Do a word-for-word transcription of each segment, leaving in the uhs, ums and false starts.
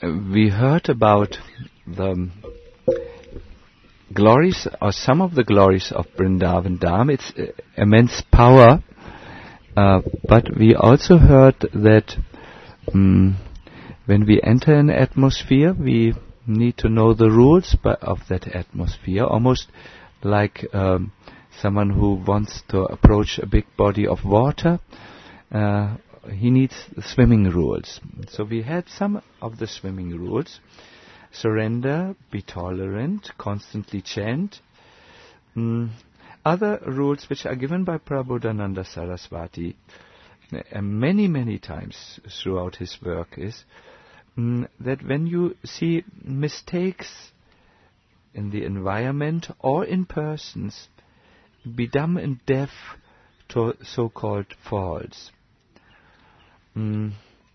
we heard about the glories, or some of the glories of Vrindavan Dham, its uh, immense power, uh, but we also heard that um, when we enter an atmosphere, we need to know the rules of that atmosphere, almost like um, someone who wants to approach a big body of water. Uh, he needs swimming rules. So we had some of the swimming rules. Surrender, be tolerant, constantly chant. Mm. Other rules which are given by Prabodhananda Saraswati uh, many, many times throughout his work is mm, that when you see mistakes in the environment or in persons, be dumb and deaf to so-called faults. Mm.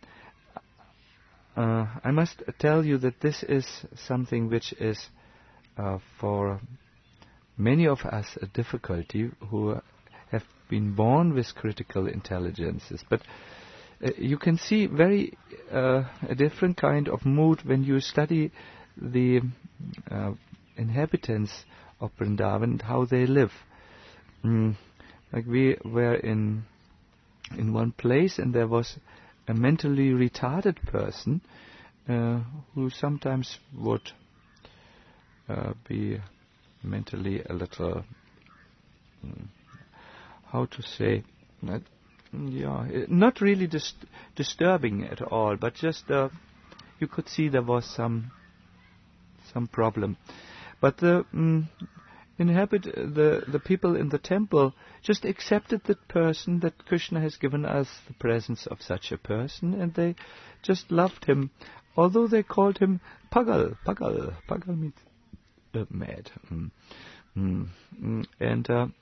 Uh, I must tell you that this is something which is uh, for many of us a difficulty who have been born with critical intelligences. But uh, you can see very uh, a different kind of mood when you study the uh, inhabitants of Vrindavan and how they live. Mm, like we were in in one place and there was a mentally retarded person uh, who sometimes would uh, be mentally a little, mm, how to say, not, yeah, not really dis- disturbing at all, but just uh, you could see there was some some problem. But the mm, inhabit the the people in the temple just accepted that person, that Krishna has given us the presence of such a person, and they just loved him, although they called him Pagal. Pagal. Pagal means uh, mad. Mm. Mm. Mm. And uh,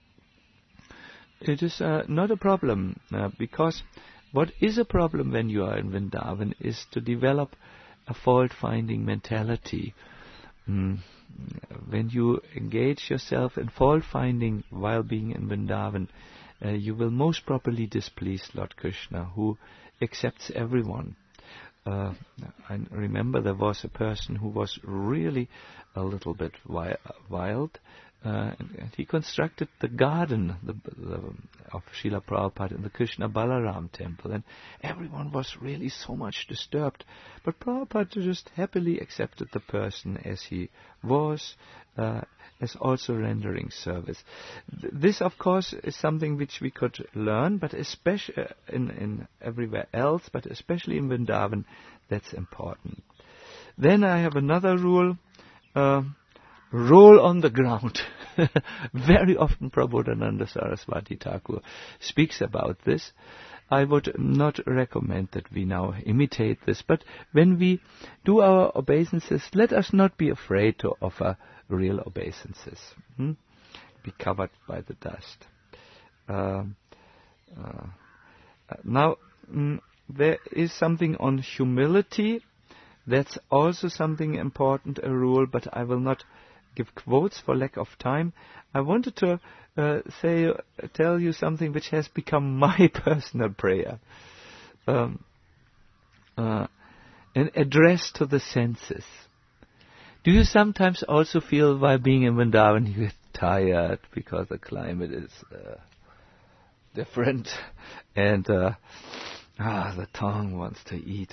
it is uh, not a problem, uh, because what is a problem when you are in Vrindavan is to develop a fault-finding mentality. Mm. When you engage yourself in fault-finding while being in Vrindavan, uh, you will most probably displease Lord Krishna, who accepts everyone. Uh, I remember there was a person who was really a little bit wi- wild, uh, and, and he constructed the garden the, the, of Srila Prabhupada in the Krishna Balaram temple, and everyone was really so much disturbed. But Prabhupada just happily accepted the person as he was, uh, as also rendering service. Th- this, of course, is something which we could learn, but especially uh, in, in everywhere else, but especially in Vrindavan, that's important. Then I have another rule. Uh, roll on the ground. Very often Prabodhananda Saraswati Thakur speaks about this. I would not recommend that we now imitate this, but when we do our obeisances, let us not be afraid to offer real obeisances. Hmm? Be covered by the dust. Uh, uh, now, mm, there is something on humility. That's also something important, a rule, but I will not give quotes for lack of time. I wanted to uh, say, uh, tell you something which has become my personal prayer. Um, uh, an address to the senses. Do you sometimes also feel while being in Vrindavan you get tired because the climate is uh, different and uh, ah, the tongue wants to eat?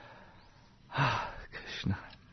Ah, Krishna,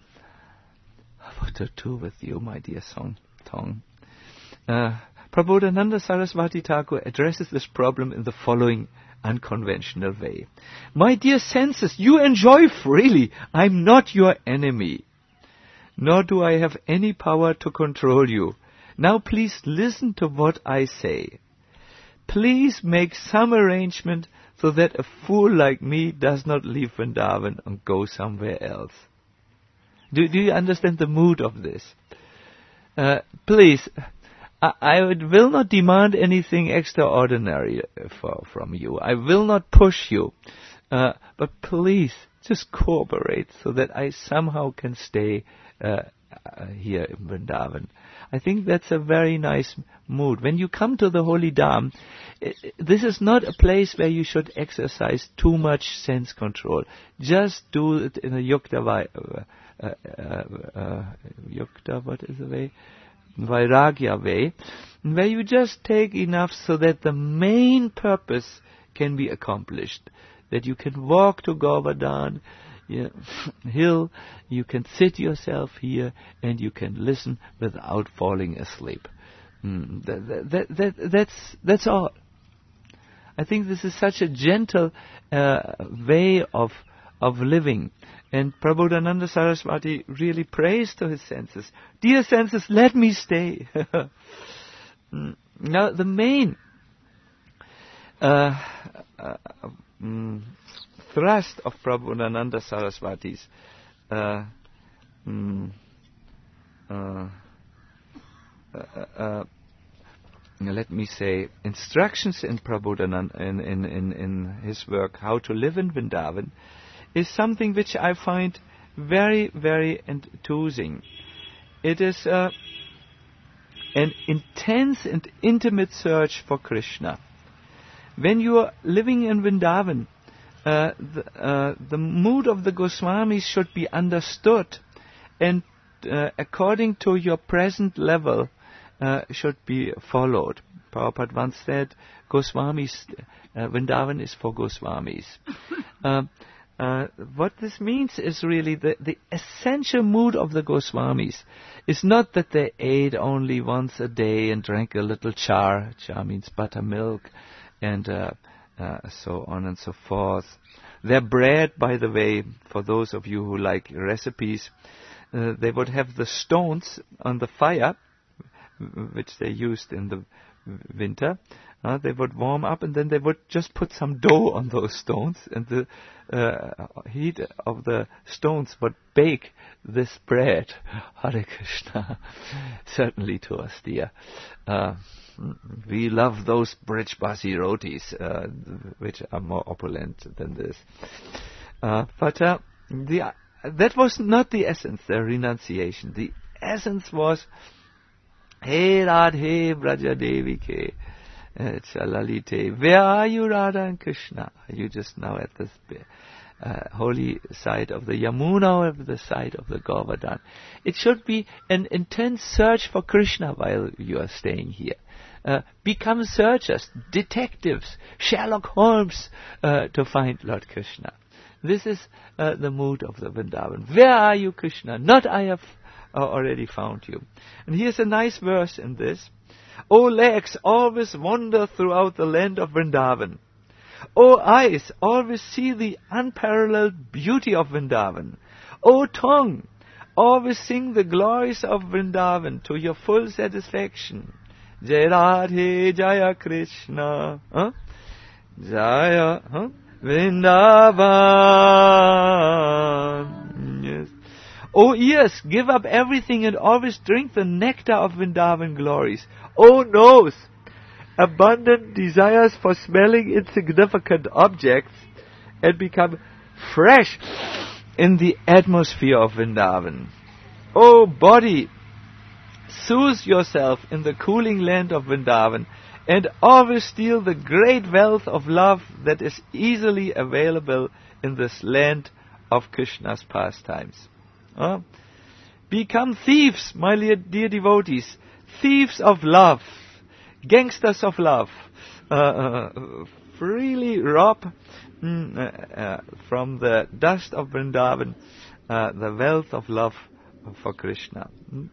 what to do with you, my dear song, tongue? Uh, Prabodhananda Saraswati Thakur addresses this problem in the following unconventional way. My dear senses, you enjoy freely. I'm not your enemy, nor do I have any power to control you. Now please listen to what I say. Please make some arrangement so that a fool like me does not leave Vrindavan and go somewhere else. Do, do you understand the mood of this? Uh, please, I, I will not demand anything extraordinary for, from you. I will not push you. Uh, but please, just cooperate so that I somehow can stay uh, uh, here in Vrindavan. I think that's a very nice mood. When you come to the Holy Dham, it, this is not a place where you should exercise too much sense control. Just do it in a yukta, vai, uh, uh, uh, uh, yukta, what is the way? Vairagya way, where you just take enough so that the main purpose can be accomplished. That you can walk to Govardhan yeah, hill, you can sit yourself here, and you can listen without falling asleep. Mm, that, that, that, that's, that's all. I think this is such a gentle uh, way of of living. And Prabodhananda Saraswati really prays to his senses. Dear senses, let me stay. Now, the main uh, uh, um, thrust of Prabodhananda Saraswati's uh, um, uh, uh, uh, let me say, instructions in Prabodhananda, in, in, in, in his work, How to Live in Vrindavan, is something which I find very, very enthusing. It is uh, an intense and intimate search for Krishna. When you are living in Vrindavan, uh, the, uh, the mood of the Goswamis should be understood, and uh, according to your present level, uh, should be followed. Prabhupada once said, Goswamis, uh, Vrindavan is for Goswamis. uh, Uh, what this means is really the, the essential mood of the Goswamis is not that they ate only once a day and drank a little char. Char means buttermilk, and uh, uh, so on and so forth. Their bread, by the way, for those of you who like recipes, uh, they would have the stones on the fire, which they used in the winter. Uh, they would warm up, and then they would just put some dough on those stones, and the uh, heat of the stones would bake this bread. Hare Krishna. Certainly to us, dear. Uh, we love those Brijbasi rotis, uh, which are more opulent than this. Uh, but uh, the, uh, that was not the essence, the renunciation. The essence was, Hey Radhe Braja Devike. It's Lalite. Where are you, Radha and Krishna? Are you just now at this uh, holy side of the Yamuna, or the side of the Govardhan? It should be an intense search for Krishna while you are staying here. Uh, become searchers, detectives, Sherlock Holmes, uh, to find Lord Krishna. This is uh, the mood of the Vrindavan. Where are you, Krishna? Not I have uh, already found you. And here's a nice verse in this. O legs, always wander throughout the land of Vrindavan. O eyes, always see the unparalleled beauty of Vrindavan. O tongue, always sing the glories of Vrindavan to your full satisfaction. Jai Radhe Jaya Krishna. Huh? Jaya huh? Vrindavan. Yes. O ears, give up everything and always drink the nectar of Vrindavan glories. O nose, abundant desires for smelling insignificant objects and become fresh in the atmosphere of Vrindavan. O body, soothe yourself in the cooling land of Vrindavan and always feel the great wealth of love that is easily available in this land of Krishna's pastimes. Uh, become thieves, my dear devotees, thieves of love, gangsters of love. Uh, uh, freely rob mm, uh, uh, from the dust of Vrindavan uh, the wealth of love for Krishna. Mm.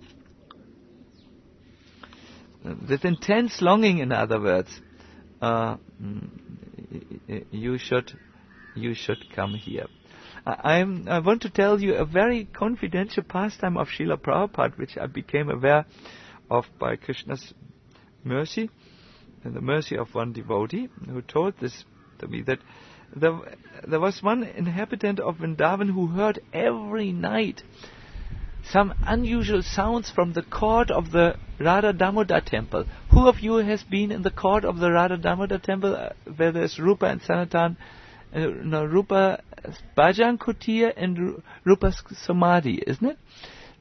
With intense longing, in other words, uh, you should you should come here. I, I'm, I want to tell you a very confidential pastime of Srila Prabhupada, which I became aware of by Krishna's mercy, and the mercy of one devotee who told this to me, that there, there was one inhabitant of Vrindavan who heard every night some unusual sounds from the court of the Radha Damodar temple. Who of you has been in the court of the Radha Damodar temple, uh, where there's Rupa and Sanatan, uh, no, Rupa Bhajan Kutir and Ru- Rupa Samadhi, isn't it?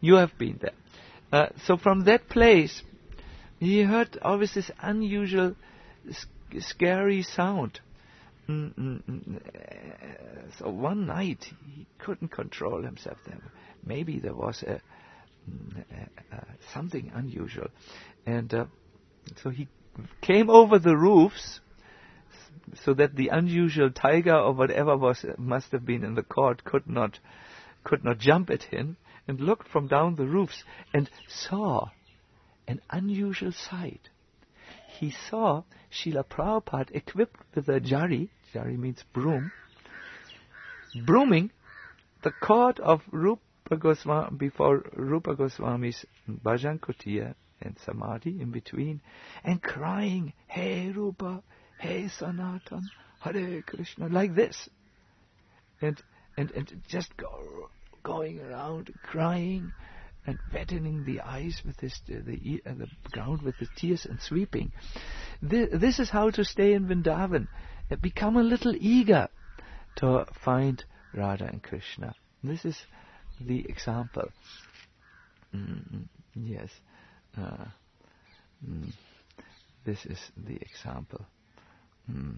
You have been there. Uh, so from that place, he heard always this unusual, sc- scary sound. Mm-mm-mm. So one night he couldn't control himself. There, maybe there was a, a, a something unusual, and uh, so he came over the roofs, so that the unusual tiger or whatever was must have been in the court could not could not jump at him, and looked from down the roofs and saw an unusual sight. He saw Srila Prabhupada equipped with a jari, jari means broom, brooming the court of Rupa Goswami before Rupa Goswami's Bhajan Kutir and Samadhi in between, and crying, "Hey Rupa, hey Sanatan, Hare Krishna," like this, and and and just go, going around crying and wetting the eyes with his uh, the uh, the ground with his tears and sweeping. This, this is how to stay in Vrindavan. Uh, become a little eager to find Radha and Krishna. This is the example. Mm, yes, uh, mm, this is the example. Mm.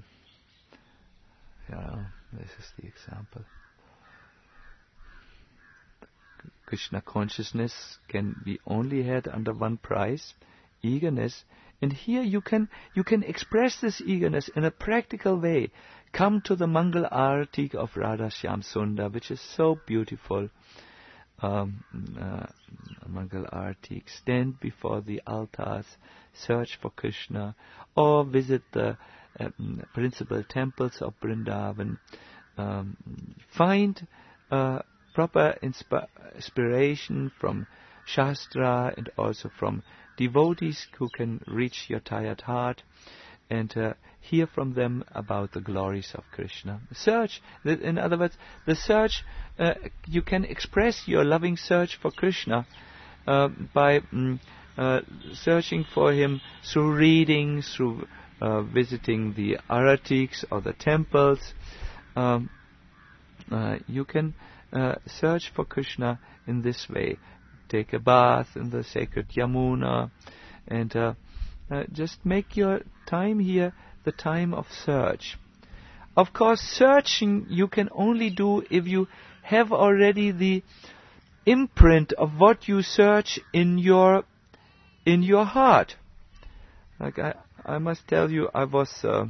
Yeah, this is the example. Krishna consciousness can be only had under one price, eagerness. And here you can you can express this eagerness in a practical way. Come to the Mangal Arati of Radha Shyam Sundar, which is so beautiful. Um, uh, Mangal Arati. Stand before the altars, search for Krishna, or visit the uh, principal temples of Vrindavan. Um, find uh, proper insp- inspiration from Shastra and also from devotees who can reach your tired heart, and uh, hear from them about the glories of Krishna. Search, in other words, the search, uh, you can express your loving search for Krishna uh, by mm, uh, searching for him through reading, through uh, visiting the aratiks or the temples. Um, uh, you can uh, search for Krishna in this way. Take a bath in the sacred Yamuna, and uh, uh, just make your time here the time of search. Of course, searching you can only do if you have already the imprint of what you search in your in your heart. Like I, I must tell you, I was uh,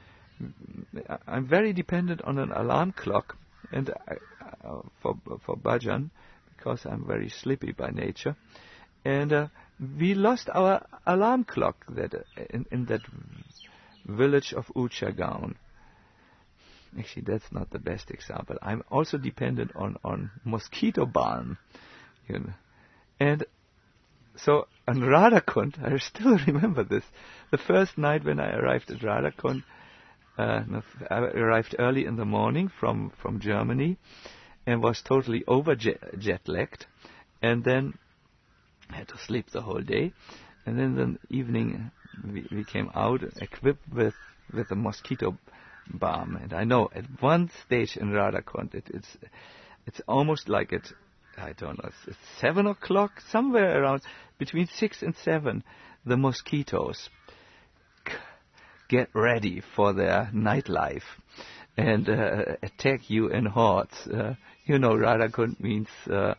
I'm very dependent on an alarm clock, and I, uh, for for bhajan, because I'm very sleepy by nature, and uh, we lost our alarm clock that uh, in, in that village of Uchagaon. Actually, that's not the best example. I'm also dependent on, on mosquito balm, you know. And so on Radhakund, I still remember this. The first night when I arrived at Radhakund, uh, I arrived early in the morning from, from Germany and was totally over jet, jet lagged, and then I had to sleep the whole day. And then the evening we, we came out equipped with, with a mosquito balm, and I know at one stage in Radhakund it, it's it's almost like it I don't know it's, it's seven o'clock, somewhere around between six and seven. The mosquitoes c- get ready for their nightlife and uh, attack you in hordes. Uh, you know, Radhakund means uh,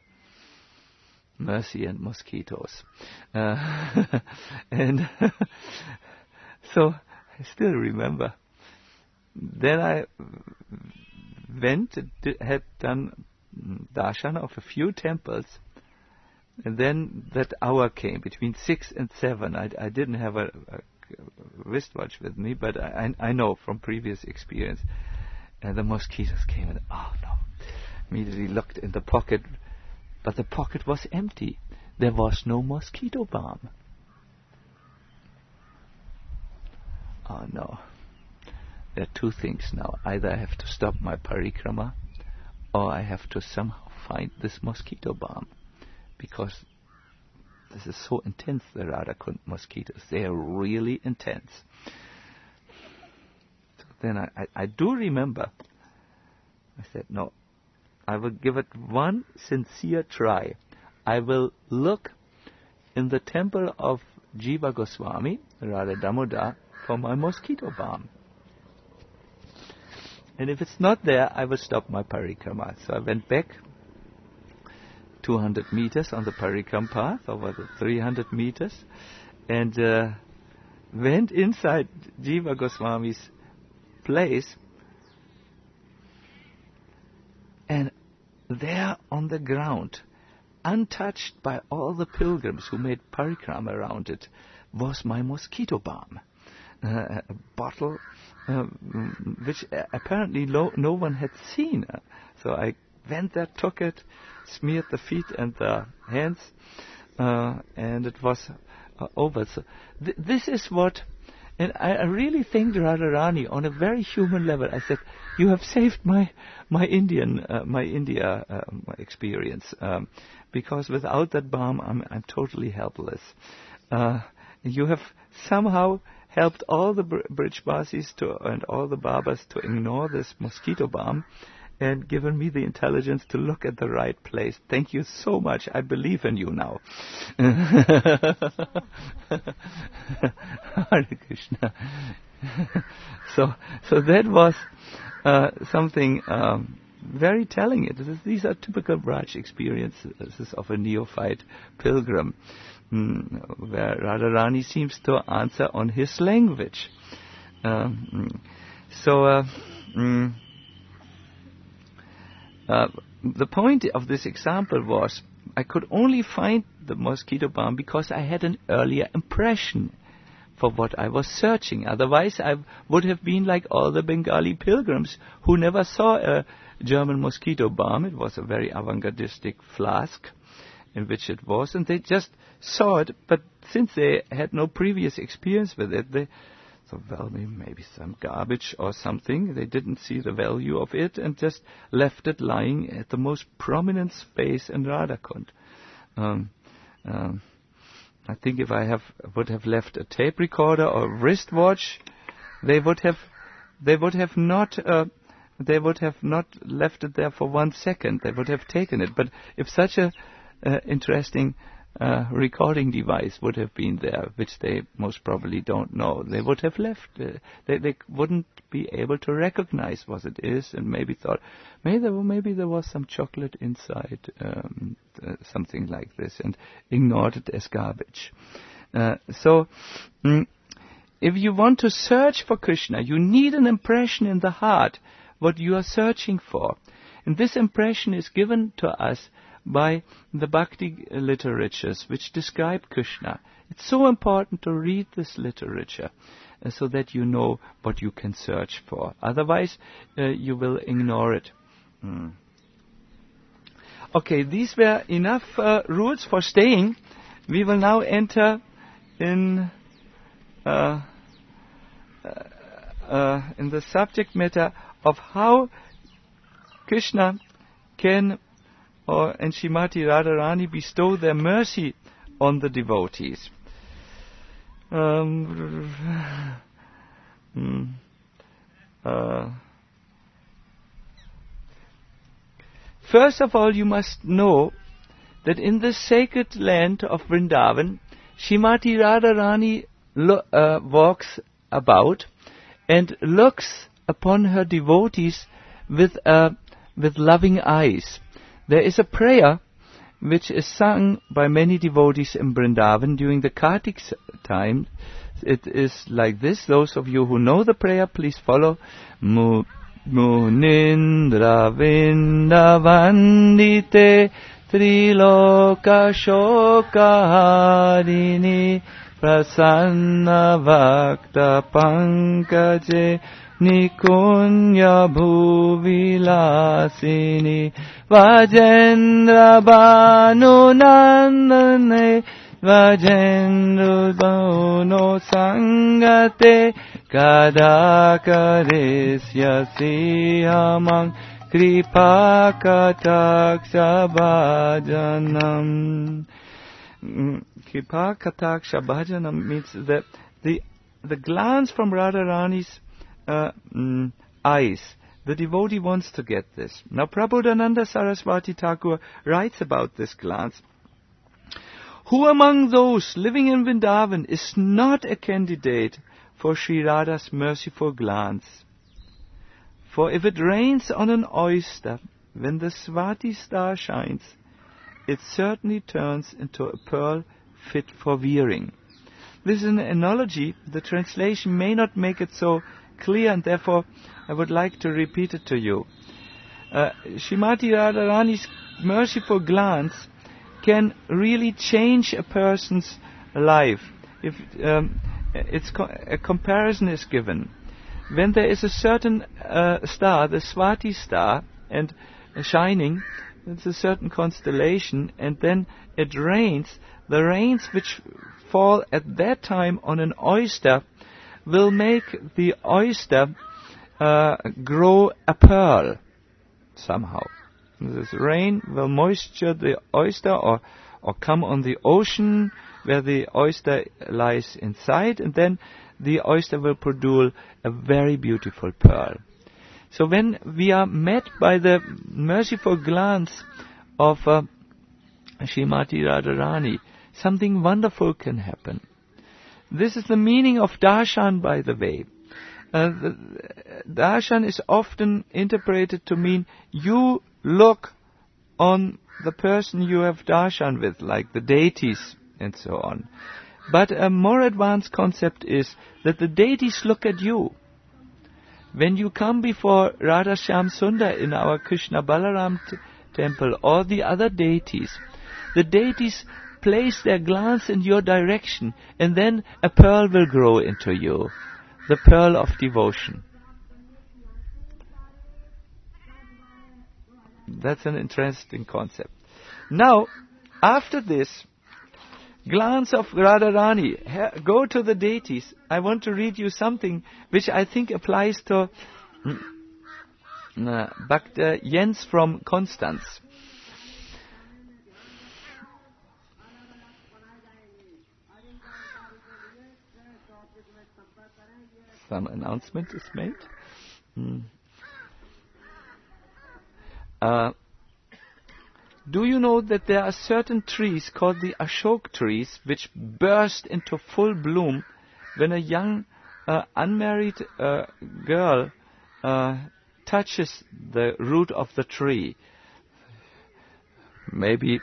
mercy and mosquitoes, uh, and so I still remember. Then I went, had done darshan of a few temples, and then that hour came, between six and seven. I, I didn't have a, a wristwatch with me, but I, I know from previous experience. And the mosquitoes came, and oh no, immediately looked in the pocket, but the pocket was empty. There was no mosquito balm. Oh no. There are two things now. Either I have to stop my parikrama, or I have to somehow find this mosquito balm, because this is so intense, the Radhakund mosquitoes. They are really intense. So then I, I, I do remember, I said, no, I will give it one sincere try. I will look in the temple of Jiva Goswami, Radha Damodar, for my mosquito balm. And if it's not there, I will stop my parikrama. So I went back two hundred meters on the parikram path, over the three hundred meters, and uh, went inside Jiva Goswami's place. And there on the ground, untouched by all the pilgrims who made parikrama around it, was my mosquito balm. Uh, a bottle uh, which uh, apparently lo- no one had seen. Uh, so I went there, took it, smeared the feet and the hands, uh, and it was uh, over. So th- this is what, and I, I really thanked Radharani on a very human level. I said, "You have saved my my Indian uh, my India uh, my experience, um, because without that balm, I'm I'm totally helpless. Uh, you have somehow helped all the Br- Brijbasis to and all the Babas to ignore this mosquito balm, and given me the intelligence to look at the right place. Thank you so much. I believe in you now." Hare Krishna. so, so that was uh, something um, very telling. It is, these are typical Braj experiences of a neophyte pilgrim, mm, where Radharani seems to answer on his language. Um, so. Uh, mm, Uh, the point of this example was I could only find the mosquito balm because I had an earlier impression for what I was searching. Otherwise, I would have been like all the Bengali pilgrims who never saw a German mosquito balm. It was a very avant-gardistic flask in which it was, and they just saw it, but since they had no previous experience with it, they thought, well, maybe some garbage or something. They didn't see the value of it and just left it lying at the most prominent space in Radhakund. Um, um, I think if I have would have left a tape recorder or wristwatch, they would have they would have not uh, they would have not left it there for one second. They would have taken it. But if such a uh, interesting uh, recording device would have been there, which they most probably don't know, they would have left. Uh, they they wouldn't be able to recognize what it is, and maybe thought maybe there were, maybe there was some chocolate inside, um, uh, something like this, and ignored it as garbage. Uh, so. Mm, If you want to search for Krishna, you need an impression in the heart, what you are searching for. And this impression is given to us by the Bhakti literatures, which describe Krishna. It's so important to read this literature uh, so that you know what you can search for. Otherwise, uh, you will ignore it. Mm. Okay, these were enough uh, rules for staying. We will now enter in... Uh, Uh, uh, in the subject matter of how Krishna can, or and Srimati Radharani bestow their mercy on the devotees. Um, mm, uh, first of all, you must know that in the sacred land of Vrindavan, Srimati Radharani lo- uh, walks about and looks upon her devotees with uh, with loving eyes. There is a prayer which is sung by many devotees in Vrindavan during the Kartik time. It is like this. Those of you who know the prayer, please follow. Mu Munindra Vindavandite Triloka Shokaharini Prasanna Vakta Pankaje Nikunya Bhuvilasini Vajendra Bhanu Nandane Vajendra Bhanu Sangate Kadakaresya Sihamang Kripa Kataksha Bhajanam. Kripa Kataksha Bhajanam means that the the glance from Radharani's uh, mm, eyes. The devotee wants to get this. Now Prabodhananda Saraswati Thakur writes about this glance Who among those living in Vrindavan is not a candidate for Sri Radha's merciful glance? For if it rains on an oyster when the Swati star shines, it certainly turns into a pearl fit for wearing. This is an analogy. The translation may not make it so clear, and therefore I would like to repeat it to you. Uh, Srimati Radharani's merciful glance can really change a person's life. If um, it's co- a comparison is given, when there is a certain uh, star, the Swati star, and uh, shining, it's a certain constellation, and then it rains. The rains which fall at that time on an oyster will make the oyster uh, grow a pearl somehow. This rain will moisture the oyster or, or come on the ocean where the oyster lies inside, and then the oyster will produce a very beautiful pearl. So when we are met by the merciful glance of uh, Srimati Radharani, something wonderful can happen. This is the meaning of darshan, by the way. Uh, the, darshan is often interpreted to mean you look on the person you have darshan with, like the deities and so on. But a more advanced concept is that the deities look at you. When you come before Radha Shyam Sundar in our Krishna Balaram t- temple or the other deities, the deities place their glance in your direction, and then a pearl will grow into you, the pearl of devotion. That's an interesting concept. Now, after this glance of Radharani, ha- go to the deities. I want to read you something which I think applies to uh, Bhakta Jens from Constance. Some announcement is made. Mm. Uh, do you know that there are certain trees called the Ashok trees which burst into full bloom when a young uh, unmarried uh, girl uh, touches the root of the tree? Maybe,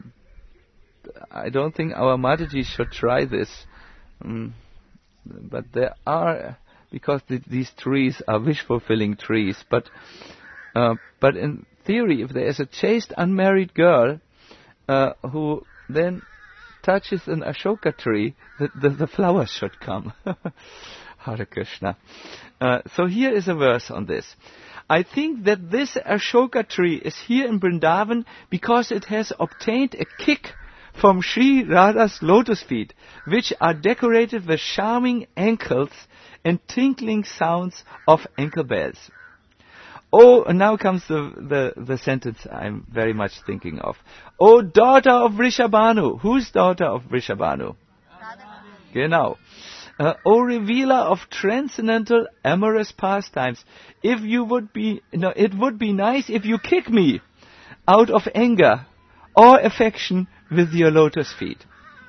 I don't think our Mataji should try this, um, but there are, because th- these trees are wish-fulfilling trees, but uh, but in theory, if there is a chaste unmarried girl uh, who then touches an Ashoka tree, the, the, the flowers should come. Hare Krishna. Uh, so here is a verse on this. I think that this Ashoka tree is here in Vrindavan because it has obtained a kick from Sri Radha's lotus feet, which are decorated with charming ankles and tinkling sounds of ankle bells. Oh, and now comes the, the, the sentence I'm very much thinking of. Oh, daughter of Vrishabhanu. Whose daughter of Vrishabhanu? Genau. Uh, O revealer of transcendental amorous pastimes, if you would be, no, it would be nice if you kick me out of anger or affection with your lotus feet.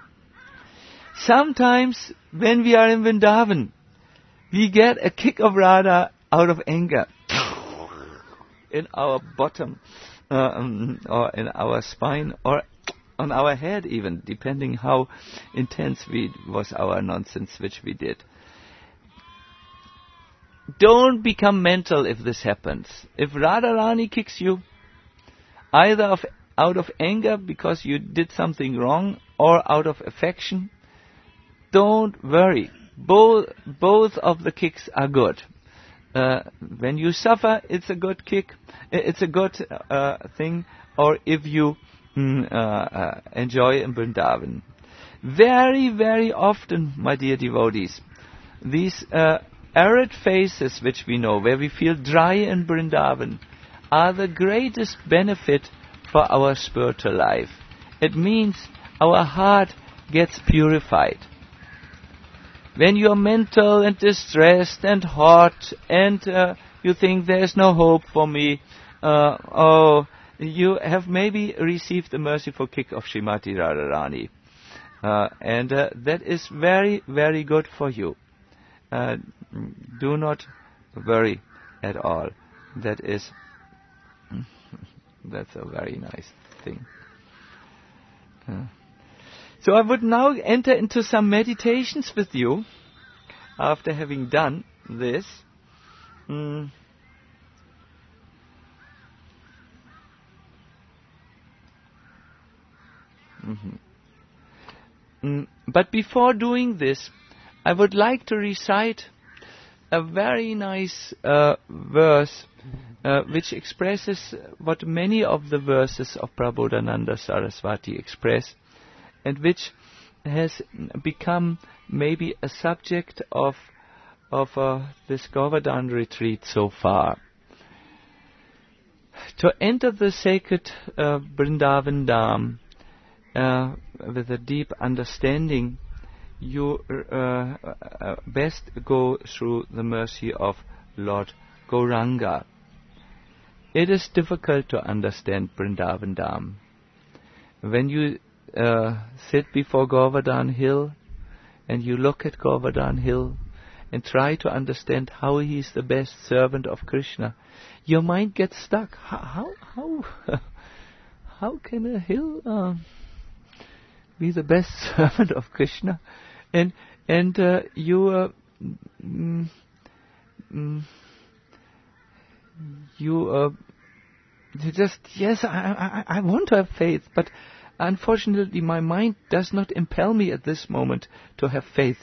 Sometimes when we are in Vrindavan, we get a kick of Radha out of anger in our bottom, uh, um, or in our spine, or on our head even, depending how intense we was our nonsense which we did. Don't become mental if this happens. If Radharani kicks you, either of, out of anger because you did something wrong, or out of affection, don't worry. Both, both of the kicks are good. Uh, when you suffer, it's a good kick, it's a good uh, thing, or if you mm, uh, uh, enjoy in Vrindavan. Very, very often, my dear devotees, these uh, arid faces which we know, where we feel dry in Vrindavan, are the greatest benefit for our spiritual life. It means our heart gets purified. When you are mental and distressed and hot and uh, you think there is no hope for me, uh, oh, you have maybe received the merciful kick of Srimati Radharani. Uh, and uh, that is very, very good for you. Uh, do not worry at all. That is, that's a very nice thing. Uh, so I would now enter into some meditations with you after having done this. Mm. Mm-hmm. Mm, but before doing this, I would like to recite a very nice uh, verse uh, which expresses what many of the verses of Prabodhananda Saraswati express, and which has become maybe a subject of of uh, this Govardhan retreat so far. To enter the sacred uh, Vrindavan Dham uh, with a deep understanding, you uh, uh, best go through the mercy of Lord Gauranga. It is difficult to understand Vrindavan Dham. When you uh, sit before Govardhan Hill and you look at Govardhan Hill and try to understand how he is the best servant of Krishna, your mind gets stuck. How how how, how can a hill uh, be the best servant of Krishna? And and uh, you uh, mm, mm, you uh, you just yes, I, I I want to have faith, but unfortunately my mind does not impel me at this moment to have faith.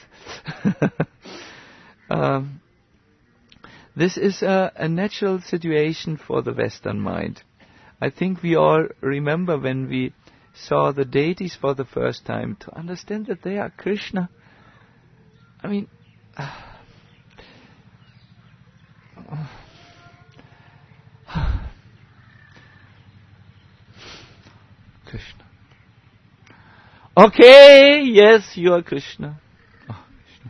um, this is a, a natural situation for the Western mind. I think we all remember when we saw the deities for the first time, to understand that they are Krishna. I mean, uh, Krishna. Okay, yes, you are Krishna. Oh, Krishna.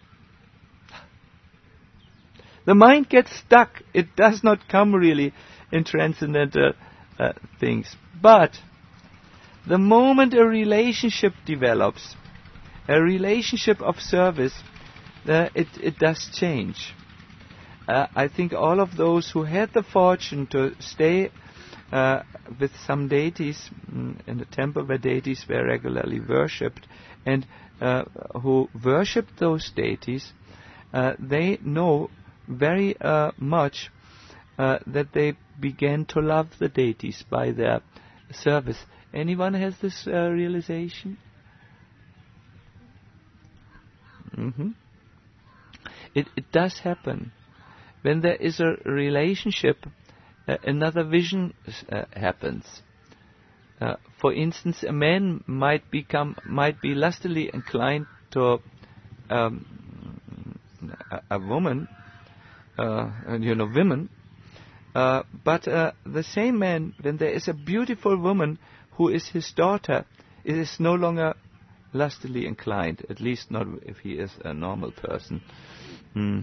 The mind gets stuck. It does not come really in transcendental uh, things. But the moment a relationship develops, a relationship of service, uh, it, it does change. Uh, I think all of those who had the fortune to stay uh, with some deities mm, in the temple where deities were regularly worshipped, and uh, who worshipped those deities, uh, they know very uh, much uh, that they began to love the deities by their service. Anyone has this uh, realization? Mm-hmm. It, it does happen. When there is a relationship, uh, another vision uh, happens. Uh, for instance, a man might become, might be lustily inclined to um, a, a woman, uh, you know, women. Uh, but uh, the same man, when there is a beautiful woman who is his daughter, it is no longer lustily inclined, at least not if he is a normal person. Mm.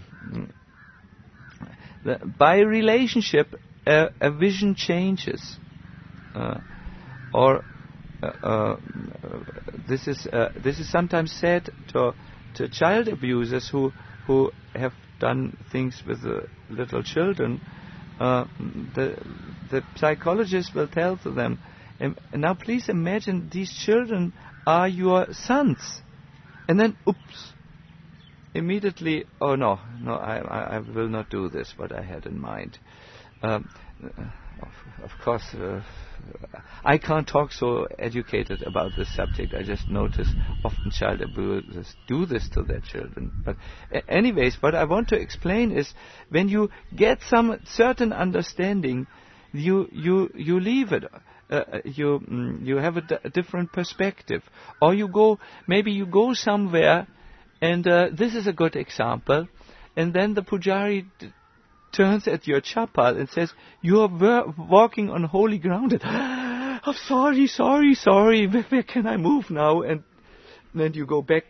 The, by relationship, uh, a vision changes. Uh, or uh, uh, this is uh, this is sometimes said to to child abusers who who have done things with the little children. Uh, the the psychologist will tell to them, um, now please imagine these children are your sons, and then oops, immediately, oh no, no, I, I, I will not do this, what I had in mind. Um, of, of course, uh, I can't talk so educated about this subject. I just notice often child abusers do this to their children. But a- anyways, what I want to explain is, when you get some certain understanding, you you you leave it. Uh, you mm, you have a, d- a different perspective, or you go maybe you go somewhere, and uh, this is a good example, and then the pujari d- turns at your chapal and says, "You are ver- walking on holy ground." I'm sorry, sorry, sorry. Where, where can I move now? And then you go back,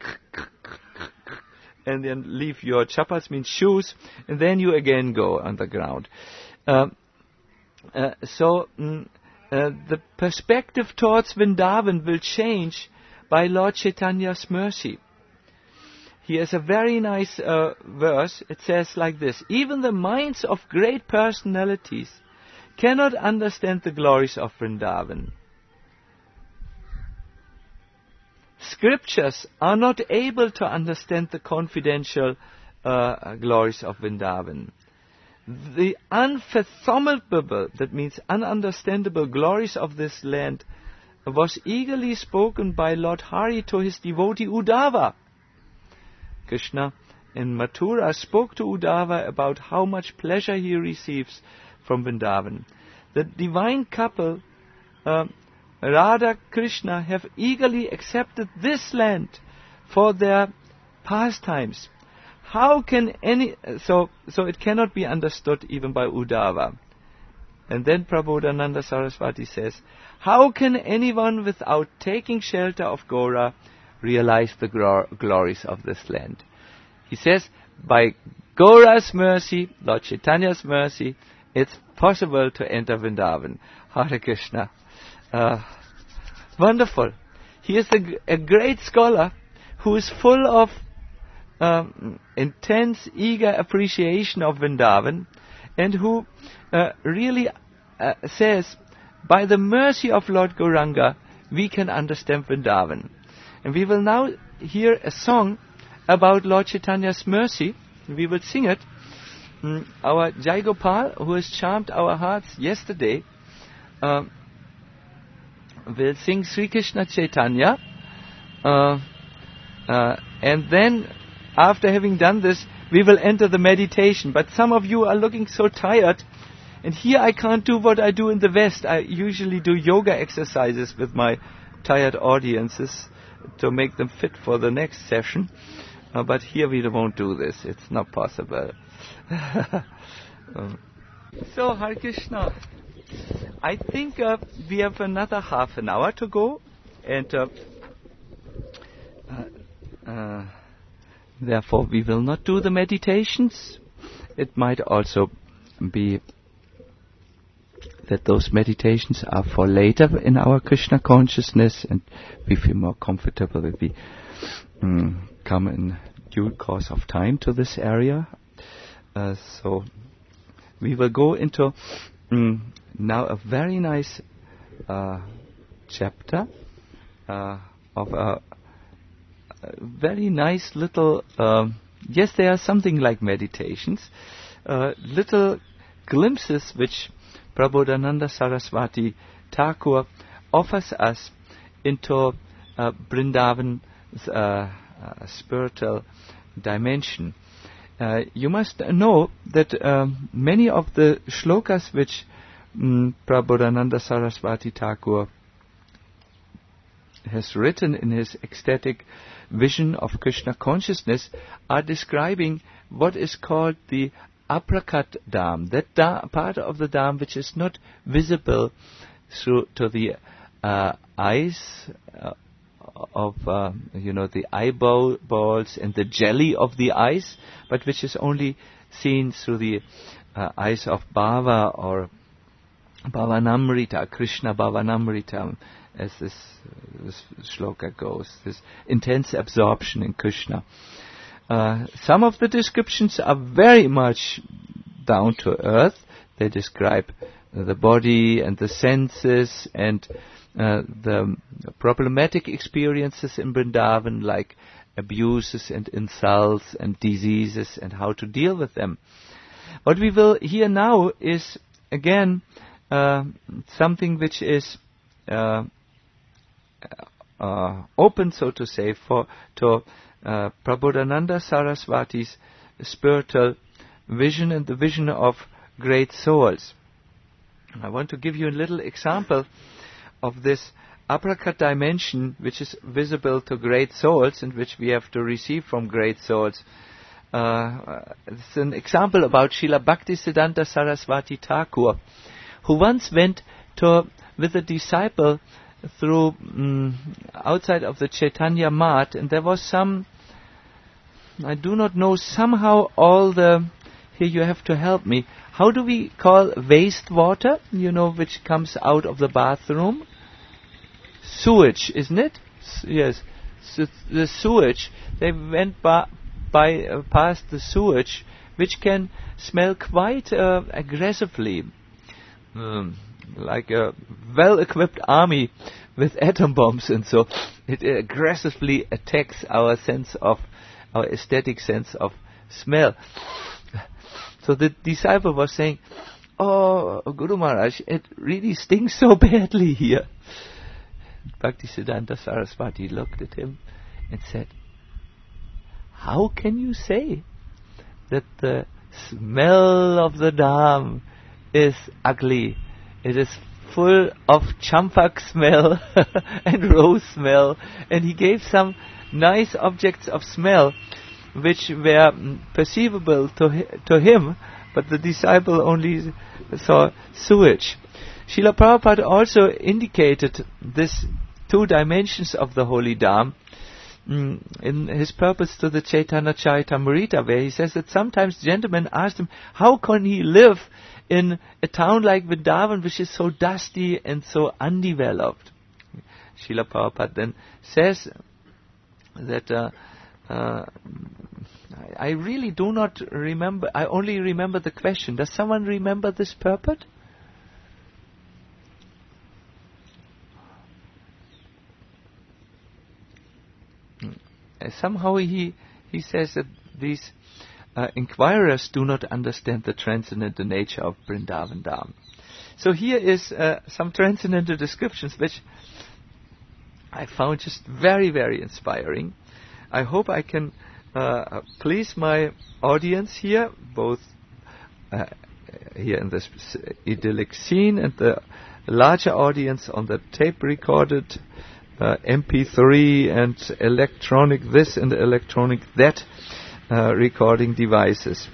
and then leave your chapals, means shoes, and then you again go on the ground. Uh, uh, so mm, uh, the perspective towards Vrindavan will change by Lord Chaitanya's mercy. He has a very nice uh, verse. It says like this: even the minds of great personalities cannot understand the glories of Vrindavan. Scriptures are not able to understand the confidential uh, glories of Vrindavan. The unfathomable, that means ununderstandable glories of this land was eagerly spoken by Lord Hari to his devotee Uddhava. Krishna in Mathura spoke to Uddhava about how much pleasure he receives from Vrindavan. The divine couple, uh, Radha Krishna, have eagerly accepted this land for their pastimes. How can any, so, so it cannot be understood even by Uddhava. And then Prabodhananda Saraswati says, how can anyone without taking shelter of Gaura realize the glor- glories of this land? He says, by Gaura's mercy, Lord Chaitanya's mercy, it's possible to enter Vrindavan. Hare Krishna. Uh, wonderful. He is a, a great scholar who is full of um, intense, eager appreciation of Vrindavan, and who uh, really uh, says, by the mercy of Lord Gauranga, we can understand Vrindavan. And we will now hear a song about Lord Chaitanya's mercy. We will sing it. Mm, our Jai Gopal, who has charmed our hearts yesterday, uh, will sing Sri Krishna Chaitanya. Uh, uh, and then, after having done this, we will enter the meditation. But some of you are looking so tired. And here I can't do what I do in the West. I usually do yoga exercises with my tired audiences to make them fit for the next session. Uh, but here we won't do this. It's not possible. um, so, Hare Krishna. I think uh, we have another half an hour to go. And uh, uh, uh, therefore we will not do the meditations. It might also be that those meditations are for later in our Krishna consciousness, and we feel more comfortable if we um, come in due course of time to this area. Uh, so we will go into um, now a very nice uh, chapter uh, of a, a very nice little, uh, yes, they are something like meditations, uh, little glimpses which Prabodhananda Saraswati Thakur offers us into uh, Vrindavan's uh, uh, spiritual dimension. Uh, you must know that um, many of the shlokas which um, Prabodhananda Saraswati Thakur has written in his ecstatic vision of Krishna consciousness are describing what is called the Aprakat Dham, that da- part of the Dham which is not visible through to the uh, eyes uh, of, uh, you know, the eyeballs and the jelly of the eyes, but which is only seen through the uh, eyes of Bhava or Bhavanamrita, Krishna Bhavanamrita, as this, this shloka goes, this intense absorption in Krishna. Uh, some of the descriptions are very much down to earth. They describe uh, the body and the senses and uh, the problematic experiences in Vrindavan, like abuses and insults and diseases, and how to deal with them. What we will hear now is, again, uh, something which is uh, uh, open, so to say, for to Uh, Prabodhananda Saraswati's spiritual vision and the vision of great souls. I want to give you a little example of this aprakat dimension which is visible to great souls and which we have to receive from great souls. Uh, it's an example about Srila Bhaktisiddhanta Saraswati Thakur, who once went to with a disciple through um, outside of the Chaitanya Mat, and there was some, I do not know, somehow all the, here you have to help me, how do we call wastewater, you know, which comes out of the bathroom? Sewage, isn't it? s- yes, s- the sewage. They went by, by uh, past the sewage, which can smell quite uh, aggressively, um, like a well-equipped army with atom bombs, and so it aggressively attacks our sense of, our aesthetic sense of smell. So the disciple was saying, "Oh, Guru Maharaj, it really stinks so badly here." Bhaktisiddhanta Saraswati looked at him and said, "How can you say that the smell of the Dham is ugly? It is full of champak smell and rose smell." And he gave some nice objects of smell which were mm, perceivable to, hi- to him, but the disciple only saw sewage. Srila Prabhupada also indicated this two dimensions of the holy Dham mm, in his purpose to the Chaitanya Charitamrita, where he says that sometimes gentlemen asked him, how can he live in a town like Vrindavan, which is so dusty and so undeveloped? Srila Prabhupada then says that uh, uh, I really do not remember, I only remember the question. Does someone remember this purport? Uh, somehow he he says that these uh, inquirers do not understand the transcendental nature of Vrindavan Dham. So here is uh, some transcendental descriptions which I found just very, very inspiring. I hope I can uh, please my audience here, both uh, here in this idyllic scene and the larger audience on the tape recorded uh, M P three and electronic this and electronic that uh, recording devices.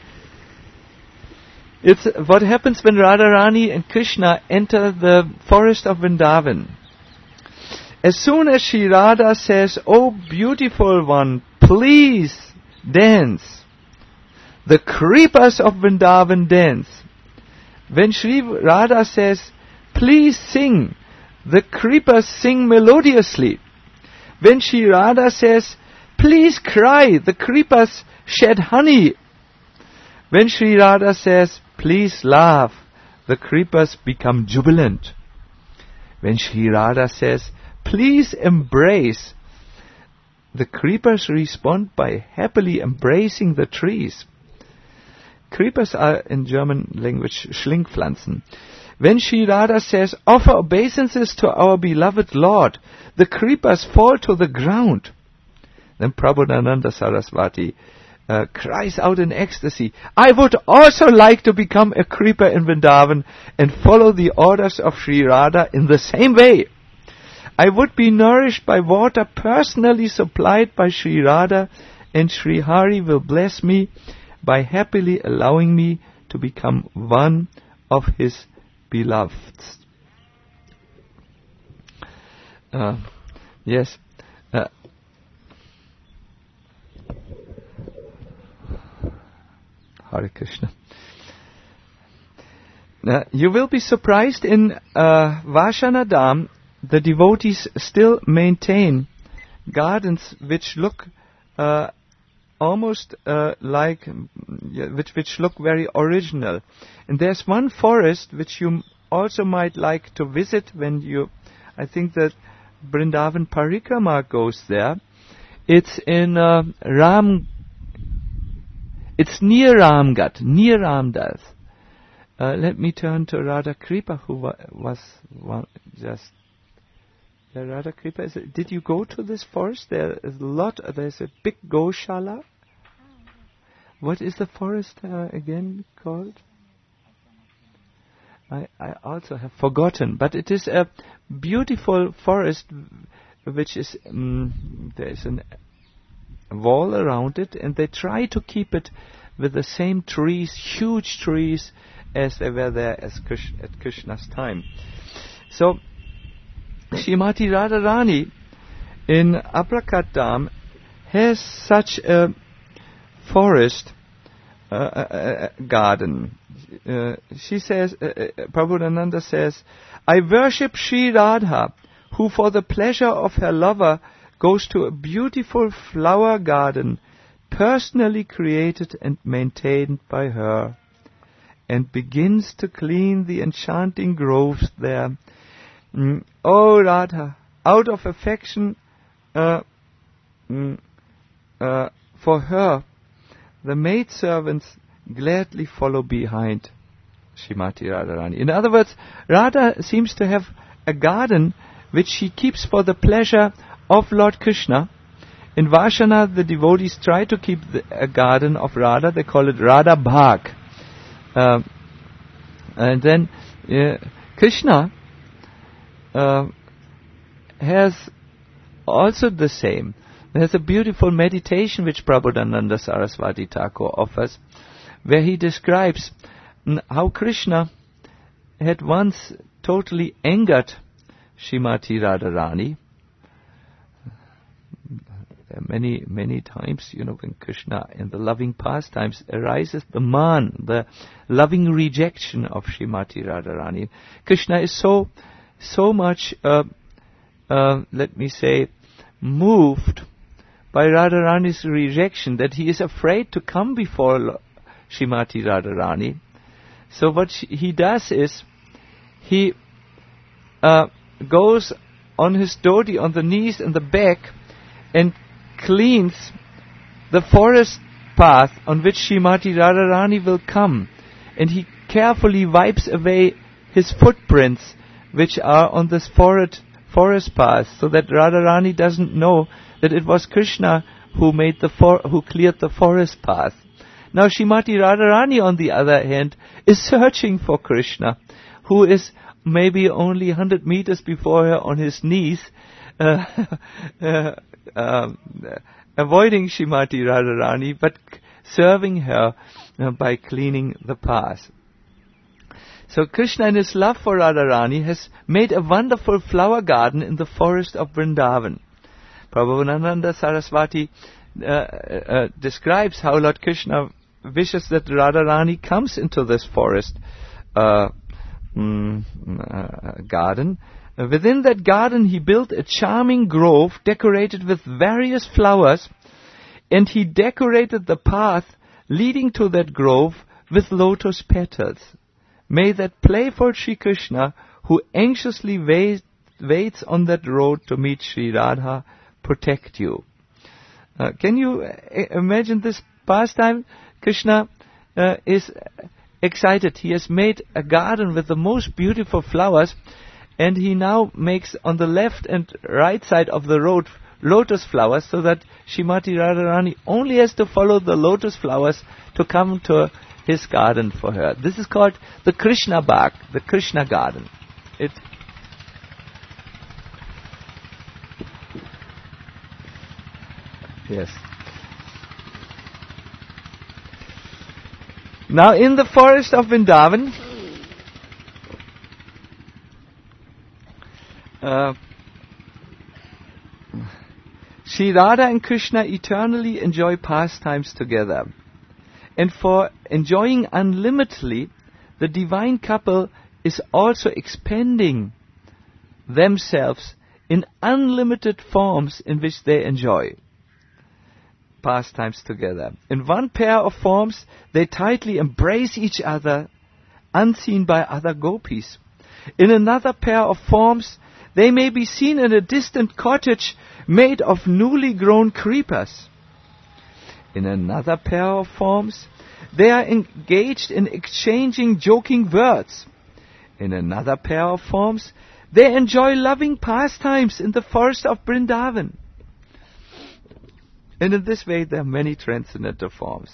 It's what happens when Radharani and Krishna enter the forest of Vrindavan. As soon as Shri Radha says, "Oh beautiful one, please dance," the creepers of Vrindavan dance. When Shri Radha says, "Please sing," the creepers sing melodiously. When Shri Radha says, "Please cry," the creepers shed honey. When Shri Radha says, "Please laugh," the creepers become jubilant. When Shri Radha says, "Please embrace," the creepers respond by happily embracing the trees. Creepers are in German language Schlingpflanzen. When Shri Radha says, "Offer obeisances to our beloved Lord," the creepers fall to the ground. Then Prabodhananda Saraswati uh, cries out in ecstasy, "I would also like to become a creeper in Vrindavan and follow the orders of Shri Radha in the same way. I would be nourished by water personally supplied by Shri Radha, and Shri Hari will bless me by happily allowing me to become one of his beloveds." Uh, yes. Uh, Hare Krishna. Now, you will be surprised in uh, Vashana Dham, the devotees still maintain gardens which look uh, almost uh, like, yeah, which which look very original. And there's one forest which you also might like to visit when you, I think that Vrindavan Parikrama goes there. It's in uh, Ram, it's near Ramgat, near Ramdas. Uh, let me turn to Radha Kripa, who wa- was one, just Yeah, Radha Kripa, is it, did you go to this forest? There is a lot, there's a big Goshala. What is the forest uh, again called? I, I also have forgotten, but it is a beautiful forest which is, um, there is an, a wall around it, and they try to keep it with the same trees, huge trees, as they were there as Krish, at Krishna's time. So, Srimati Radharani in Abrakat Dham has such a forest uh, uh, uh, garden. Uh, she says, uh, uh, Prabhupada says, "I worship Sri Radha, who for the pleasure of her lover goes to a beautiful flower garden, personally created and maintained by her, and begins to clean the enchanting groves there. Mm. Oh, Radha, out of affection uh, mm, uh, for her, the maidservants gladly follow behind Srimati Radharani. In other words, Radha seems to have a garden which she keeps for the pleasure of Lord Krishna. In Vashana, the devotees try to keep the, a garden of Radha. They call it Radha Bhag. Uh, and then uh, Krishna uh, has also the same. There's a beautiful meditation which Prabodhananda Saraswati Thakur offers, where he describes how Krishna had once totally angered Srimati Radharani. Many, many times, you know, when Krishna in the loving pastimes arises the man, the loving rejection of Srimati Radharani. Krishna is so, so much, uh, uh, let me say, moved by Radharani's rejection that he is afraid to come before Srimati Radharani. So what he does is, he uh, goes on his dhoti, on the knees and the back, and cleans the forest path on which Srimati Radharani will come. And he carefully wipes away his footprints, which are on this forest, forest path, so that Radharani doesn't know that it was Krishna who made the for- who cleared the forest path. Now Srimati Radharani, on the other hand, is searching for Krishna, who is maybe only one hundred meters before her on his knees, uh, uh, um, avoiding Srimati Radharani, but serving her uh, by cleaning the path. So Krishna, in his love for Radharani, has made a wonderful flower garden in the forest of Vrindavan. Prabhupada Saraswati uh, uh, describes how Lord Krishna wishes that Radharani comes into this forest uh, mm, uh, garden. Uh, within that garden he built a charming grove decorated with various flowers, and he decorated the path leading to that grove with lotus petals. May that playful Sri Krishna, who anxiously wait, waits on that road to meet Sri Radha, protect you. Uh, can you uh, imagine this pastime? Krishna uh, is excited. He has made a garden with the most beautiful flowers, and he now makes on the left and right side of the road lotus flowers, so that Srimati Radharani only has to follow the lotus flowers to come to his garden for her. This is called the Krishna Bhag, the Krishna garden. It Yes. Now in the forest of Vrindavan, uh, Sri Radha and Krishna eternally enjoy pastimes together. And for enjoying unlimitedly, the divine couple is also expanding themselves in unlimited forms in which they enjoy pastimes together. In one pair of forms, they tightly embrace each other, unseen by other gopis. In another pair of forms, they may be seen in a distant cottage made of newly grown creepers. In another pair of forms, they are engaged in exchanging joking words. In another pair of forms, they enjoy loving pastimes in the forest of Vrindavan. And in this way, there are many transcendental forms.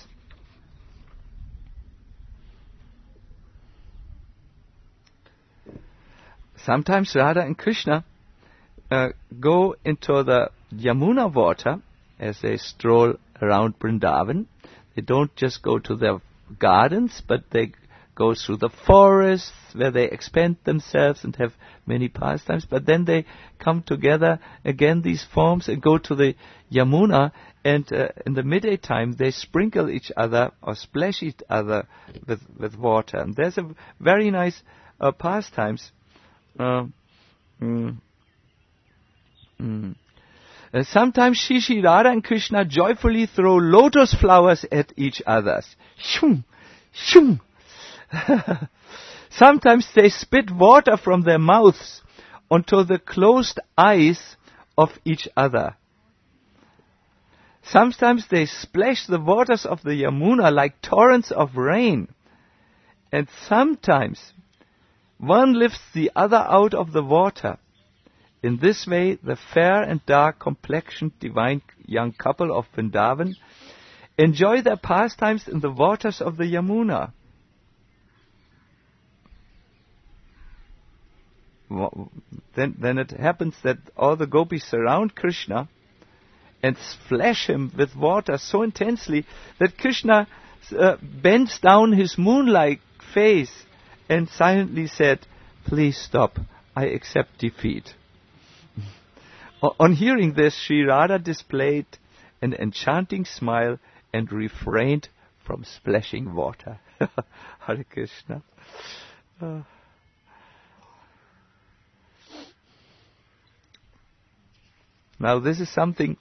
Sometimes Radha and Krishna uh, go into the Yamuna water as they stroll around Vrindavan. They don't just go to their gardens, but they go through the forests where they expand themselves and have many pastimes. But then they come together again, these forms, and go to the Yamuna, and uh, in the midday time they sprinkle each other or splash each other with, with water. And there's a very nice uh, pastimes uh, mm, Uh, sometimes Shri Shri Radha and Krishna joyfully throw lotus flowers at each other. Shum, shum. Sometimes they spit water from their mouths onto the closed eyes of each other. Sometimes they splash the waters of the Yamuna like torrents of rain. And sometimes one lifts the other out of the water. In this way, the fair and dark complexioned divine young couple of Vrindavan enjoy their pastimes in the waters of the Yamuna. Then, then it happens that all the gopis surround Krishna and splash him with water so intensely that Krishna uh, bends down his moon-like face and silently said, "Please stop, I accept defeat." On hearing this, Sri Radha displayed an enchanting smile and refrained from splashing water. Hare Krishna. Uh. Now this is something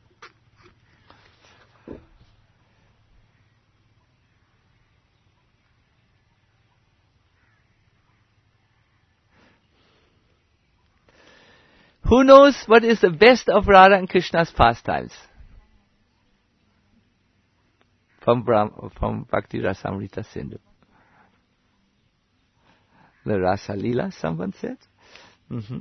who knows what is the best of Radha and Krishna's pastimes? From, Brahm, from Bhakti Rasamrita Sindhu. The Rasa Leela, someone said. Mm-hmm.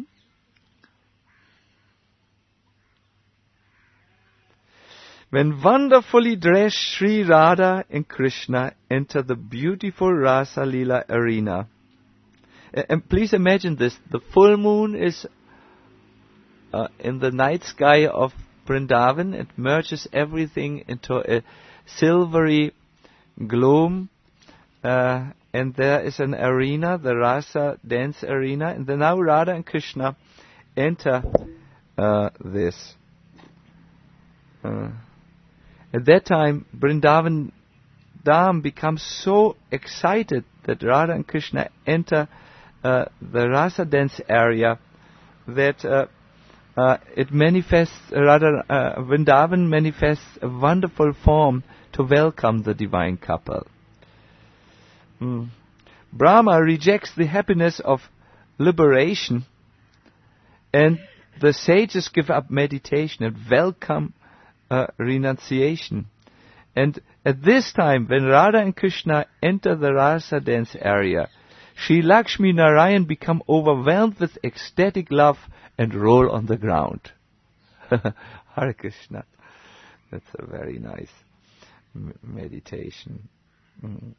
When wonderfully dressed Sri Radha and Krishna enter the beautiful Rasa Leela arena. And please imagine this, the full moon is uh, in the night sky of Vrindavan. It merges everything into a silvery gloom. Uh, and there is an arena, the Rasa dance arena. And then now Radha and Krishna enter uh, this. Uh, At that time, Vrindavan Dham becomes so excited that Radha and Krishna enter uh, the Rasa dance area that uh, uh, it manifests, Radha, uh, Vrindavan manifests a wonderful form to welcome the divine couple. Mm. Brahma rejects the happiness of liberation, and the sages give up meditation and welcome Uh, renunciation. And at this time, when Radha and Krishna enter the Rasa dance area, Sri Lakshmi Narayan become overwhelmed with ecstatic love and roll on the ground. Hare Krishna. That's a very nice m- meditation. Mm.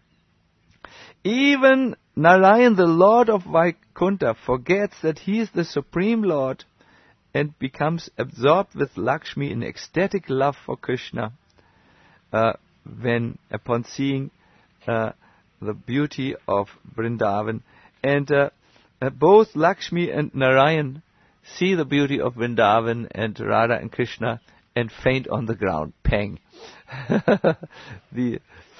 Even Narayan, the Lord of Vaikuntha, forgets that he is the Supreme Lord and becomes absorbed with Lakshmi in ecstatic love for Krishna uh, when upon seeing uh, the beauty of Vrindavan. And uh, uh, both Lakshmi and Narayan see the beauty of Vrindavan and Radha and Krishna and faint on the ground. Pang. the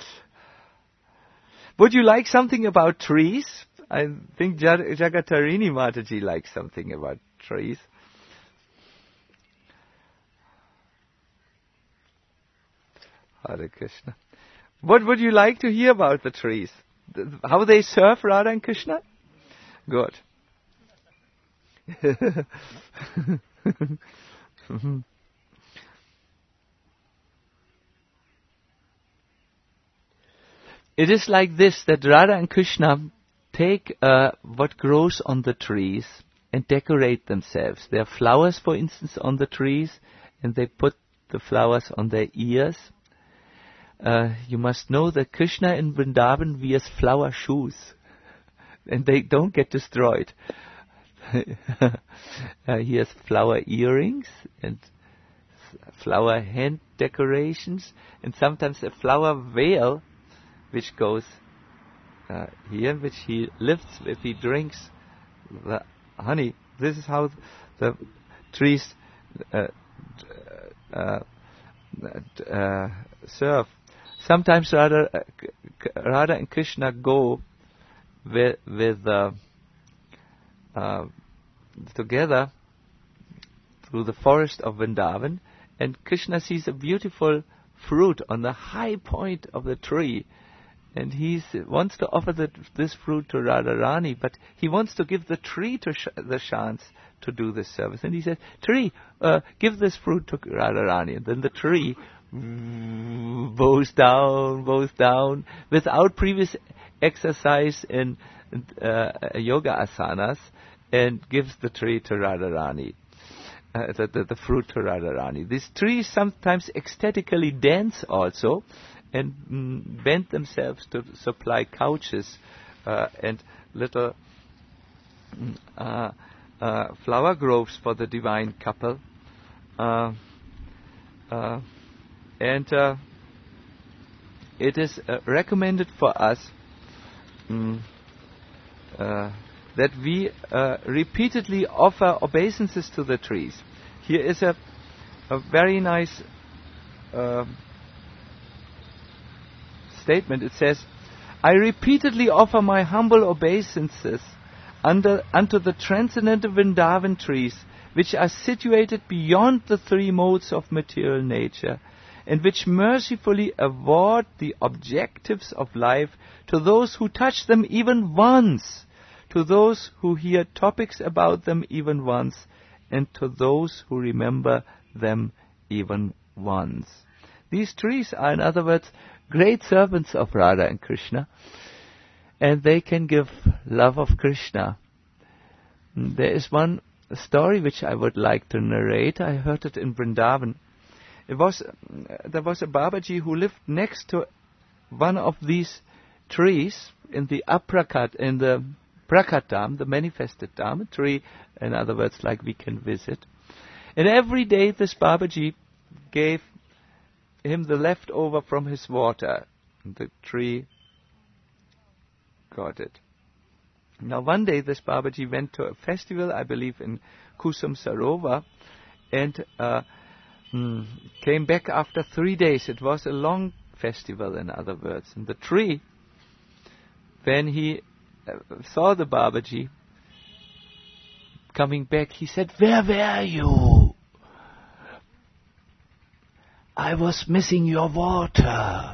Would you like something about trees? I think Jag- Jagatarini Mataji likes something about trees. Hare Krishna. What would you like to hear about the trees? The, how they serve Radha and Krishna? Good. It is like this, that Radha and Krishna take uh, what grows on the trees and decorate themselves. There are flowers, for instance, on the trees, and they put the flowers on their ears. Uh, you must know that Krishna in Vrindavan wears flower shoes, and they don't get destroyed. uh, he has flower earrings and flower hand decorations, and sometimes a flower veil, which goes uh, here, which he lifts if he drinks the honey. This is how the trees uh, uh, uh, serve. Sometimes Radha, uh, Radha and Krishna go with, with uh, uh, together through the forest of Vrindavan, and Krishna sees a beautiful fruit on the high point of the tree, and he wants to offer the, this fruit to Radharani, but he wants to give the tree to sh- the chance to do this service. And he says, "Tree, uh, give this fruit to Radharani." And then the tree mm, bows down, bows down, without previous exercise in uh, yoga asanas, and gives the tree to Radharani. Uh, the, the, the fruit to Radharani. These trees sometimes ecstatically dance also, and mm, bend themselves to supply couches uh, and little mm, uh, uh, flower groves for the divine couple. Uh, uh, and uh, it is uh, recommended for us mm, uh, that we uh, repeatedly offer obeisances to the trees. Here is a, a very nice uh, statement. It says, "I repeatedly offer my humble obeisances under, unto the transcendental Vrindavan trees, which are situated beyond the three modes of material nature, and which mercifully award the objectives of life to those who touch them even once, to those who hear topics about them even once, and to those who remember them even once." These trees are, in other words, great servants of Radha and Krishna, and they can give love of Krishna. There is one story which I would like to narrate. I heard it in Vrindavan. It was there was a Babaji who lived next to one of these trees in the Aprakat, in the Prakat Dham, the manifested Dham, a tree, in other words, like we can visit. And every day this Babaji gave him the leftover from his water. The tree got it. Now one day this Babaji went to a festival, I believe in Kusum Sarovar, and uh, mm, came back after three days. It was a long festival, in other words. And the tree, when he uh, saw the Babaji coming back, he said, "Where were you? I was missing your water.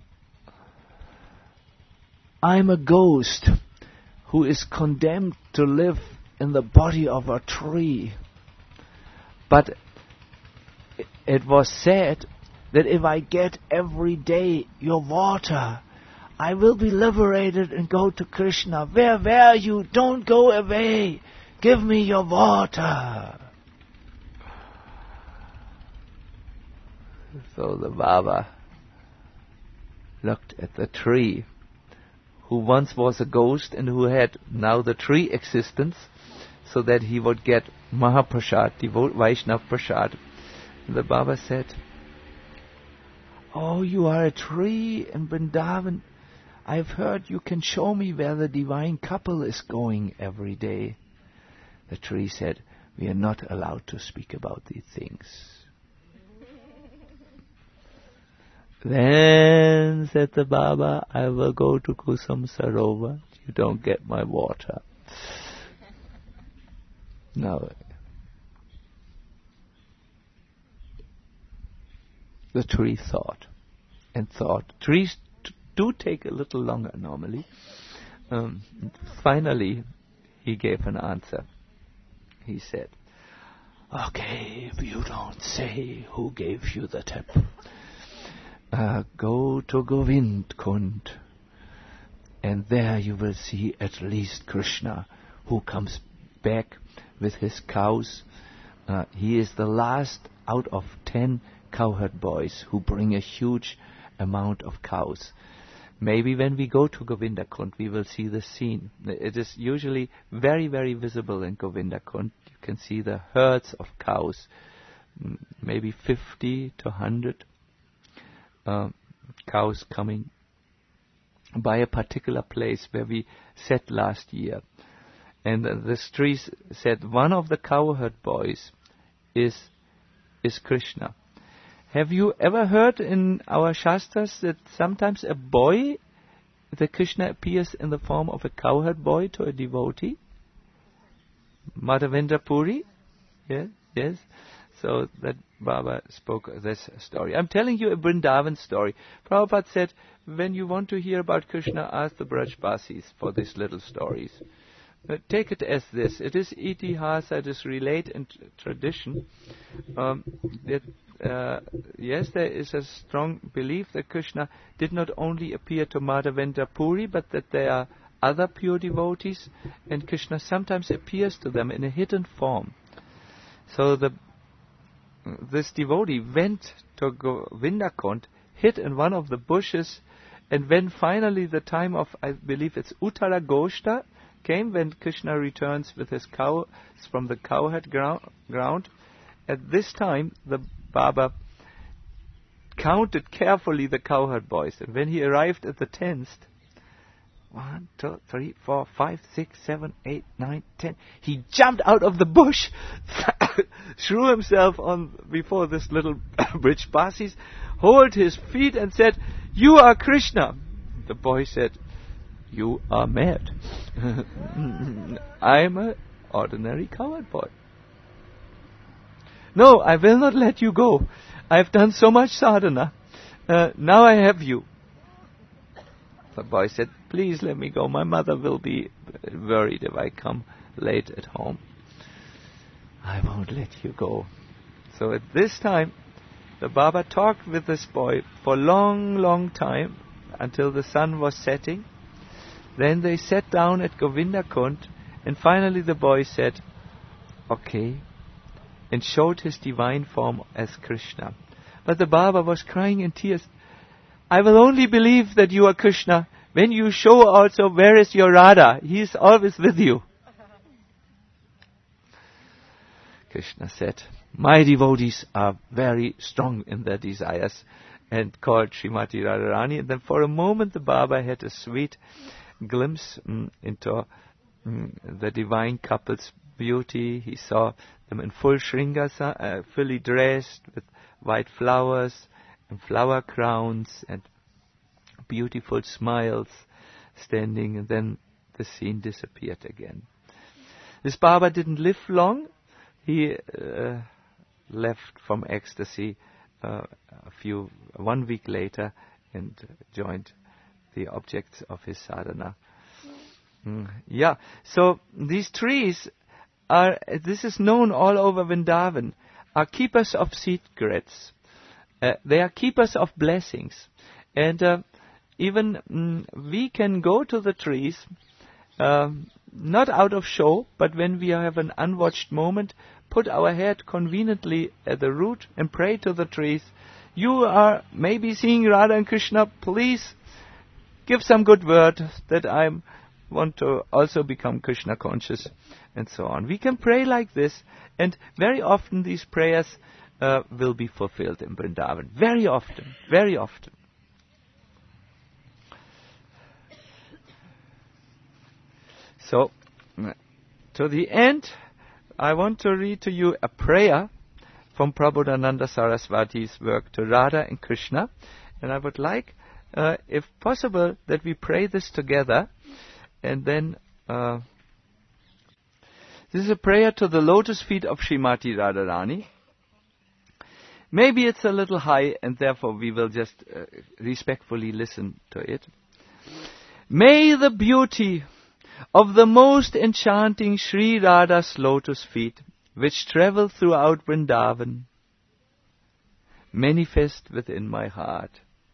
I'm a ghost who is condemned to live in the body of a tree. But it was said that if I get every day your water, I will be liberated and go to Krishna. Where were you? Don't go away. Give me your water." So the Baba looked at the tree, who once was a ghost and who had now the tree existence, so that he would get Mahaprasad, the Vaishnav Prasad. And the Baba said, "Oh, you are a tree in Vrindavan. I've heard you can show me where the divine couple is going every day." The tree said, "We are not allowed to speak about these things." "Then," said the Baba, "I will go to Kusum Sarovar. You don't get my water." Now, the tree thought and thought. Trees t- do take a little longer normally. Um, finally, he gave an answer. He said, "Okay, if you don't say who gave you the tip, Uh, go to Govind Kund, and there you will see at least Krishna, who comes back with his cows. Uh, he is the last out of ten cowherd boys who bring a huge amount of cows. Maybe when we go to Govinda Kund, we will see the scene. It is usually very, very visible in Govinda Kund. You can see the herds of cows, maybe fifty to one hundred. Uh, cows coming by a particular place where we sat last year. And uh, the trees said, one of the cowherd boys is is Krishna. Have you ever heard in our Shastras that sometimes a boy, that Krishna appears in the form of a cowherd boy to a devotee? Madhavendra Puri? Yeah? Yes? So that Baba spoke this story. I'm telling you a Vrindavan story. Prabhupada said, when you want to hear about Krishna, ask the Brajbasis for these little stories. Uh, take it as this. It is itihasa, it is relate and t- tradition. Um, that, uh, yes, there is a strong belief that Krishna did not only appear to Madhavendra Puri, but that there are other pure devotees, and Krishna sometimes appears to them in a hidden form. So the this devotee went to Govindakund, hid in one of the bushes, and when finally the time of, I believe it's Uttara Goshta, came, when Krishna returns with his cows from the cowherd ground, ground, at this time the Baba counted carefully the cowherd boys, and when he arrived at the tenth, one, two, three, four, five, six, seven, eight, nine, ten. He jumped out of the bush, threw himself on before this little Brajbasis, hold his feet and said, "You are Krishna." The boy said, "You are mad. I am an ordinary cowherd boy. No, I will not let you go. I have done so much sadhana. Uh, now I have you." The boy said, "Please let me go. My mother will be worried if I come late at home. I won't let you go." So at this time, the Baba talked with this boy for a long, long time until the sun was setting. Then they sat down at Govindakund, and finally the boy said, "Okay," and showed his divine form as Krishna. But the Baba was crying in tears. "I will only believe that you are Krishna when you show also where is your Radha. He is always with you." Krishna said, "My devotees are very strong in their desires," and called Srimati Radharani. And then for a moment the Baba had a sweet glimpse mm, into mm, the divine couple's beauty. He saw them in full Shringasa, uh, fully dressed with white flowers and flower crowns and beautiful smiles standing, and then the scene disappeared again. This Baba didn't live long. He uh, left from ecstasy uh, a few one week later and joined the objects of his sadhana. Mm, yeah, so these trees are, this is known all over Vrindavan, are keepers of secrets. Uh, they are keepers of blessings. And uh, even mm, we can go to the trees, um, not out of show, but when we have an unwatched moment, put our head conveniently at the root and pray to the trees. "You are maybe seeing Radha and Krishna, please give some good word that I want to also become Krishna conscious," and so on. We can pray like this, and very often these prayers uh, will be fulfilled in Vrindavan. Very often, very often. So, to the end, I want to read to you a prayer from Prabodhananda Saraswati's work to Radha and Krishna, and I would like, uh, if possible, that we pray this together, and then uh, this is a prayer to the lotus feet of Srimati Radharani. Maybe it's a little high, and therefore we will just uh, respectfully listen to it. May the beauty of the most enchanting Sri Radha's lotus feet, which travel throughout Vrindavan, manifest within my heart.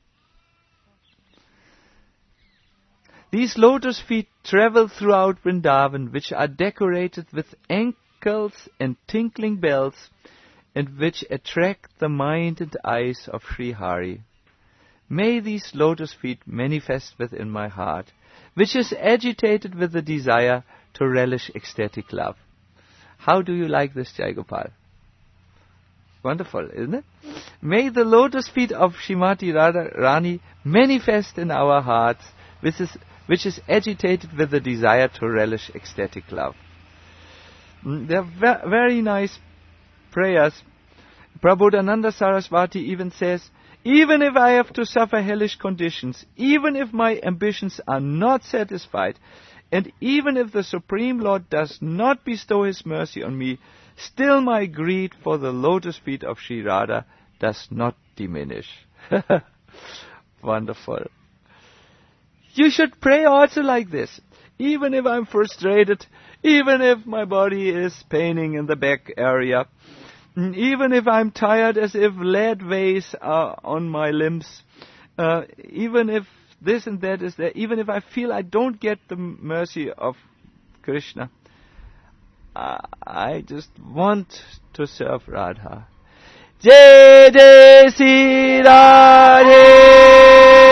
These lotus feet travel throughout Vrindavan, which are decorated with ankles and tinkling bells, and which attract the mind and eyes of Sri Hari. May these lotus feet manifest within my heart, which is agitated with the desire to relish ecstatic love. How do you like this, Jai Gopal? Wonderful, isn't it? May the lotus feet of Srimati Radharani manifest in our hearts, which is, which is agitated with the desire to relish ecstatic love. They are ve- very nice prayers. Prabodhananda Saraswati even says, "Even if I have to suffer hellish conditions, even if my ambitions are not satisfied, and even if the Supreme Lord does not bestow His mercy on me, still my greed for the lotus feet of Sri Radha does not diminish. Wonderful. You should pray also like this. Even if I'm frustrated, even if my body is paining in the back area, even if I'm tired as if lead weighs uh, on my limbs, uh, even if this and that is there, even if I feel I don't get the mercy of Krishna, uh, I just want to serve Radha. Jai Jai Sri Radhe!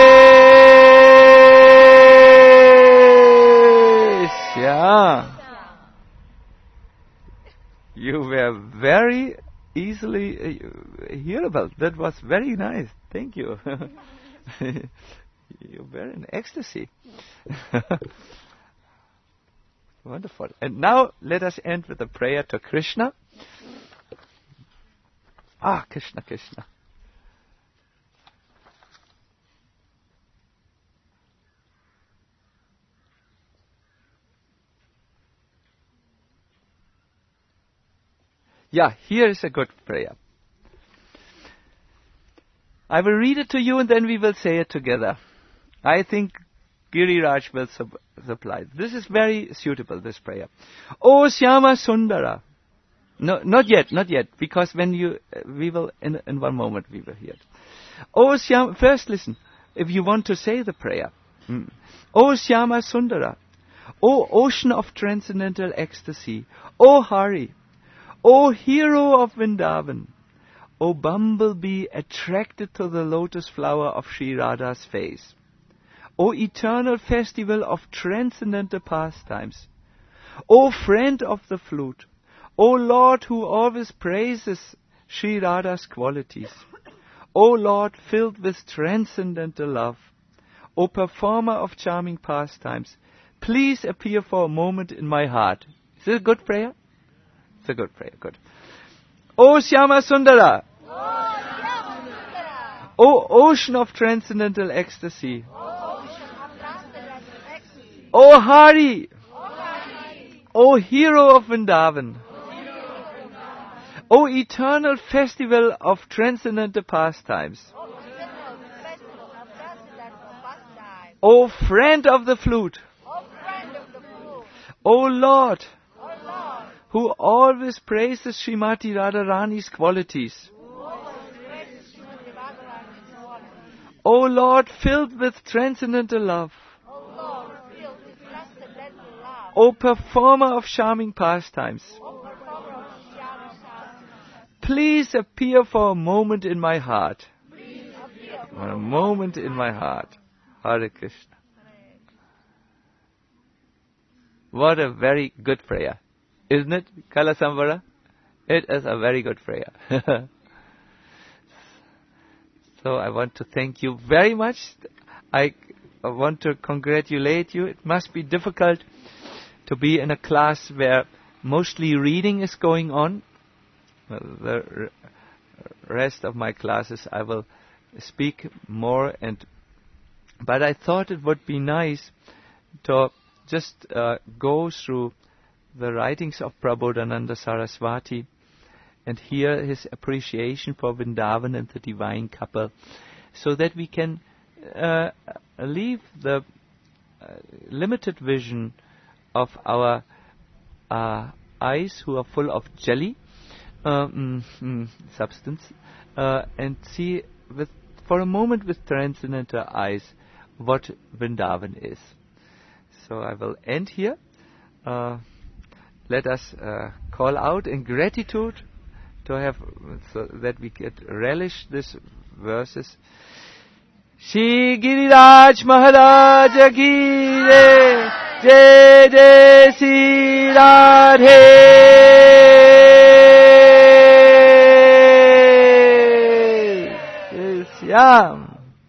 Yeah. You were very easily uh, hearable. That was very nice. Thank you. You were in ecstasy. Wonderful. And now let us end with a prayer to Krishna. Ah, Krishna, Krishna. Yeah, here is a good prayer. I will read it to you and then we will say it together. I think Giriraj will sub- supply. This is very suitable, this prayer. O Syama Sundara. No, not yet, not yet, because when you, uh, we will, in, in one moment we will hear it. O Syama, first listen, if you want to say the prayer. Mm. O Syama Sundara. O ocean of transcendental ecstasy. O Hari. O hero of Vrindavan, O bumblebee attracted to the lotus flower of Sri Radha's face, O eternal festival of transcendental pastimes, O friend of the flute, O Lord who always praises Sri Radha's qualities, O Lord filled with transcendental love, O performer of charming pastimes, please appear for a moment in my heart. Is this a good prayer? It's a good prayer, good. O Syama Sundara! O Syama Sundara! O ocean of transcendental ecstasy! O ocean of transcendental ecstasy! O Hari! O Hari! O hero of Vrindavan! O hero of Vrindavan! O eternal festival of transcendental pastimes! O eternal festival of transcendental pastimes! O friend of the flute! O friend of the flute! O Lord! Who always praises Srimati Radharani's qualities. O Lord, filled with transcendental love. O performer of charming pastimes. Please appear for a moment in my heart. For a moment in my heart. Hare Krishna. What a very good prayer. Isn't it, Kala Samvara? It is a very good prayer. So I want to thank you very much. I want to congratulate you. It must be difficult to be in a class where mostly reading is going on. The rest of my classes I will speak more, and but I thought it would be nice to just uh, go through the writings of Prabodhananda Saraswati and hear his appreciation for Vrindavan and the divine couple, so that we can uh, leave the uh, limited vision of our uh, eyes, who are full of jelly uh, mm, mm, substance, uh, and see with for a moment with transcendental eyes what Vrindavan is. So I will end here. Uh, Let us uh, call out in gratitude to have, so that we can relish these verses. Shri Giriraj Maharaj ki jai, Jai Jai Sri Radhe. Yes, yeah.